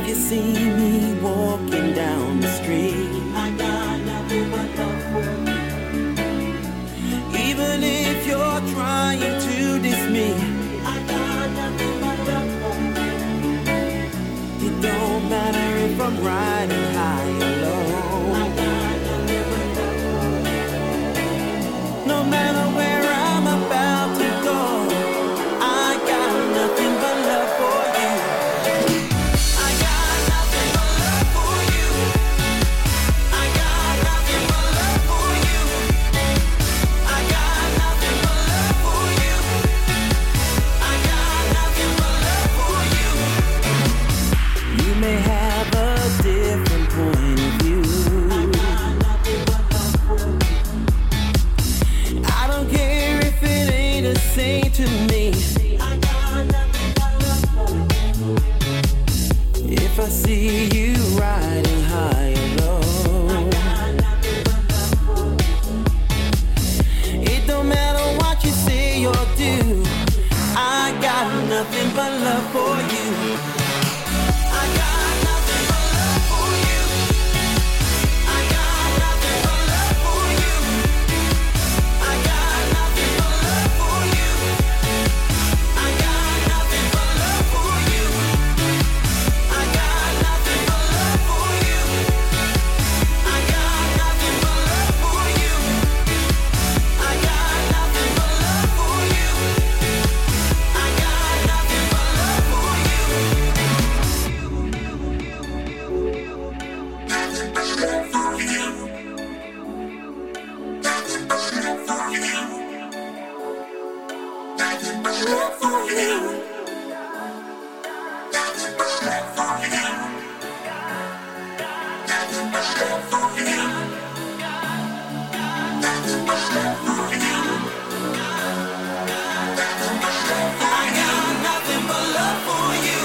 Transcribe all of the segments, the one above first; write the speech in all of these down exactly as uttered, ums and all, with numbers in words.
you see me walking down the street, I got nothing but love for you. Even if you're trying to diss me, I got nothing but love for you. It don't matter if I'm riding high or low, I got nothing but love for you. No matter where I'm about to go, I got nothing but love for you. I got nothing but love for you. I got nothing but love for you. I got nothing but love for you. I got nothing but love for you. You may have a different point of view. I got nothing but love for you. I don't care if it ain't the same to me. I got nothing but love for you. If I see you riding high or low, I got nothing but love for you. It don't matter what you say or do, I got nothing but love for you. I got nothing but love for you. I got nothing but love for you. I got nothing but love for you. I got nothing but love for you. I got nothing but love for you. I got nothing but love for you. I got nothing but love for you. I got nothing but love for you. Love for you. I got nothing but love for you.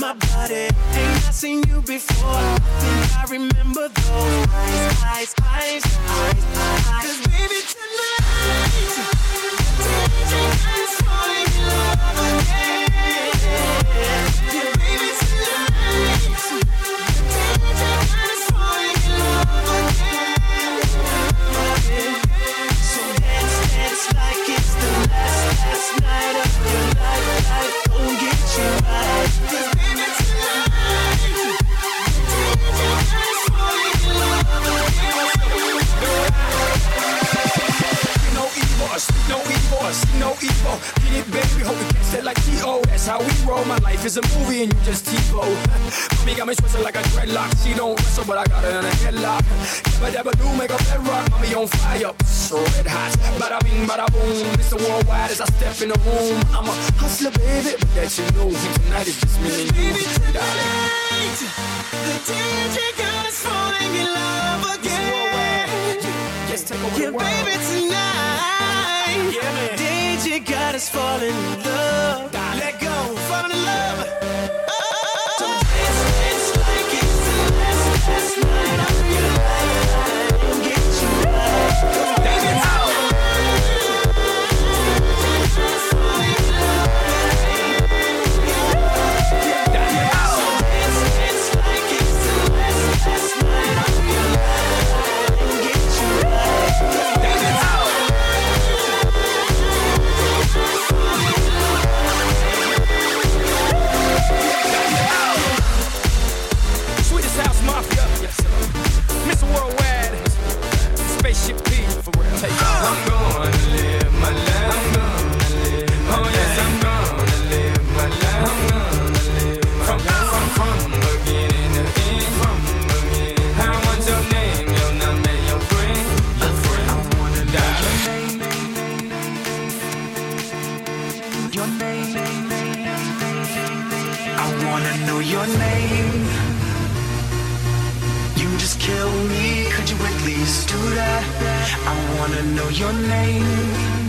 my body. Ain't I seen you before? I think I remember those eyes, eyes, eyes, eyes, eyes. Cause baby tonight, the D J is falling in love again. Yeah, baby tonight, the D J is falling in love again. So dance, dance like it's the last, last night of your life. Life gon' get you right. Cause baby tonight, the D J is falling in love again. No evil, speak no evil, see no evil. Get it, baby, hope we catch that like T O. That's how we roll. My life is a movie and you just TiVo. Mommy got me twisted like a dreadlock. She don't wrestle, but I got her in a headlock. Dabba dabba do, make a bed rock. Mommy on fire, so red hot. Bada bing, bada boom. Mister Worldwide as I step in the room. I'm a hustler, baby, but that you know. Tonight is just me and you, baby, tonight, the D J got us falling in love again. Just take over yeah, the world. Baby, tonight, yeah, D J got us falling in love. Let go, fall in love. Oh, so dance, dance like it's the last, last night of your life. Don't get you right. Baby, tonight, falling in love. So dance, dance like it's the last, last night of your life. Don't get you right. Baby, tonight. Sweetest House Mafia, yes, Mister Worldwide, Spaceship P, for real. Take uh. I'm gonna live my life. I'm gonna live my oh, yes, I'm gonna live my life. I'm gonna live my from, life. From, from, from beginning to end, from beginning. I want your name, your number, your friend, your friend. I wanna die. Your name, I wanna know your name. You just kill me, could you at least do that? I wanna know your name.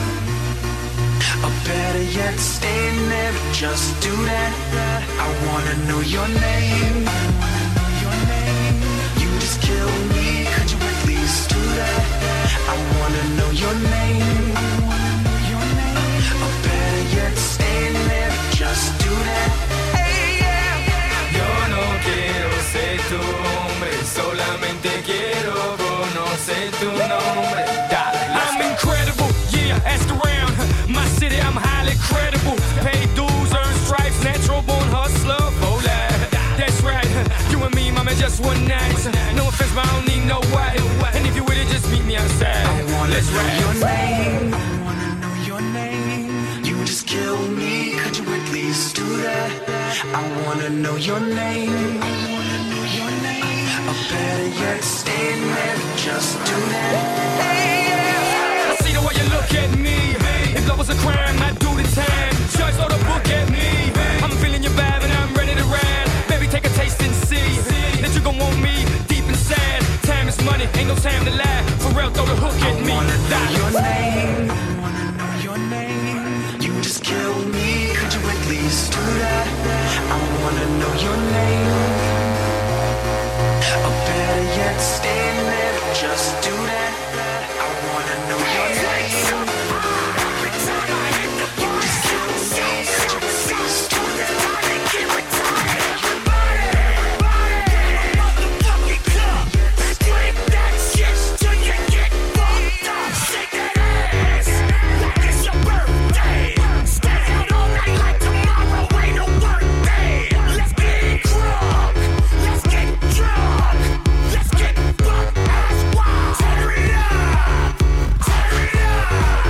Or better yet, stay there, just do that. I wanna know your name. You just kill me, could you at least do that? I wanna know your name. Or better yet, stay there, just do that. Hey, yeah. Yo no quiero ser tu hombre, solamente quiero conocer tu nombre. Dale, I'm incredible, yeah, ask around. My city, I'm highly credible. Pay dues, earn stripes, natural born hustler. Oh, that's right, you and me, mama, just one night. No offense, but I don't need no wife. And if you with it, just meet me outside. I wanna Let's know ride. your name. I wanna know your name. You just kill me, could you at least do that? I wanna know your name. I wanna know your name. Or better yet, stay there, just do that. Hey, yeah. I see the way you look at me. If love was a crime, I'd do the time. Judge, throw the book at me. I'm feeling your vibe and I'm ready to ride. Baby, take a taste and see that you gon' want me deep inside. Time is money, ain't no time to lie. For real, throw the hook at me. I wanna know your name. I wanna know your name. You just kill me, could you at least do that? I wanna know your name. Or better yet, stay there, just do that. I wanna know your name. You just kill me, could you at least do that? Let's get drunk, let's get drunk, let's get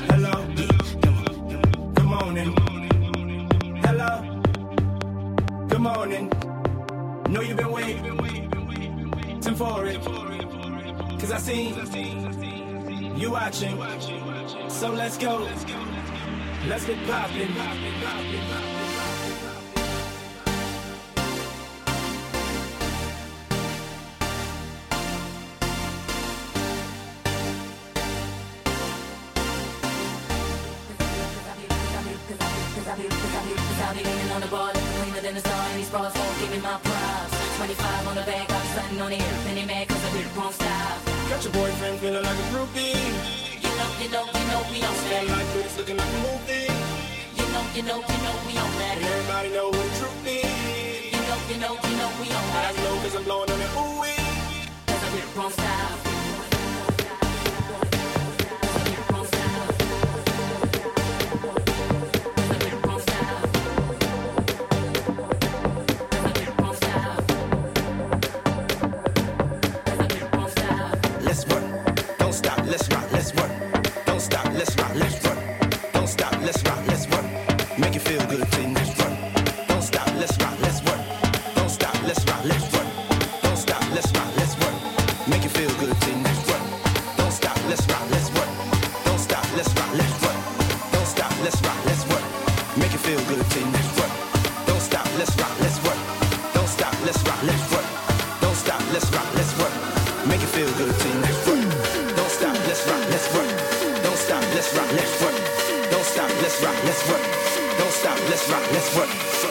Hello, good morning. Hello, good morning. Know you've been waiting for it, cause I see you watching. So let's go, let's get poppin'. I'll be leaning on the bar, looking cleaner than a star, and these bras won't give me my props. twenty-five on the bag, got something on the air, then they mad cause I did the wrong style. Got your boyfriend feeling like a groupie. You know, you know, you know we on that. Like this looking like a movie. You know, you know, you know we on that. And everybody know what the truth is. You know, you know, you know we on that. Eyes low cause I'm blowing on that ooh-wee. Cause I did the wrong style. Let's rock, let's run. Don't stop, let's rock, let's run. Don't stop, let's rock, let's run. Make you feel good, then let's run. Don't stop, let's rock, let's run. Don't stop, let's rock, let's run. Don't stop, let's rock, let's run. Make you feel good, then let's run. Don't stop, let's rock, let's run. Don't stop, let's rock, let's run. Don't stop, let's rock, let's run. Make you feel good, then let's run. Don't stop, let's rock, let's run. Don't stop, let's rock, let's run. Don't stop, let's rock, let's run. Make you feel good, then let's run. Don't stop, let's rock, let's run. Don't stop, let's rock, let's run. Don't stop, let's rock, let's run. Don't stop, let's rock, let's run.